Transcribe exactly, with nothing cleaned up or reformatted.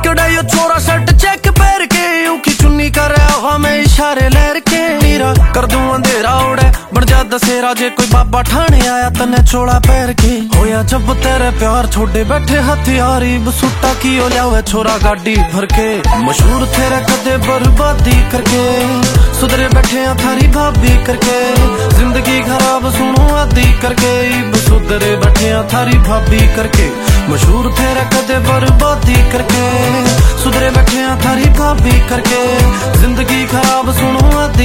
कड़ा यो छोरा shirt check पैर के ऊकी चुन्नी कर हमें इशारे लहर के नीरा कर दूं अंधेरा उड़े बन जा दसेरा जे कोई बाबा ठाणे आया तने चोला पैर के होया जब तेरे प्यार छोड़े बैठे हथियारी बसूटा की ओ लिया छोरा गाड़ी भर के मशहूर तेरे कदे बर्बादी करके सुधरे बैठे थारी भाभी करके जिंदगी खराब सुनो आदि करके सुधरे बैठे थारी भाभी करके मशहूर तेरे कदे बर्बादी करके सुधरे बैठे थारी भाभी करके जिंदगी खराब सुनो आदि